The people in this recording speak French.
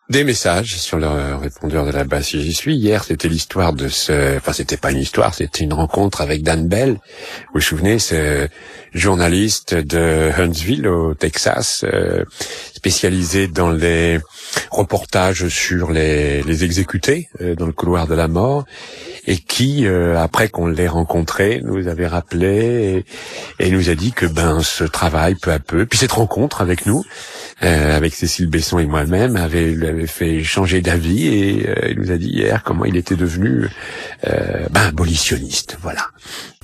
Des messages sur le répondeur de la base si j'y suis. Hier, c'était l'histoire de c'était pas une histoire, c'était une rencontre avec Dan Bell. Vous vous souvenez, ce journaliste de Huntsville au Texas, spécialisé dans les reportages sur les exécutés dans le couloir de la mort, et qui, après qu'on l'ait rencontré, nous avait rappelé et nous a dit que ce travail, peu à peu, puis cette rencontre avec nous, avec Cécile Besson et moi-même, l'avait fait changer d'avis, et il nous a dit hier comment il était devenu abolitionniste. Voilà.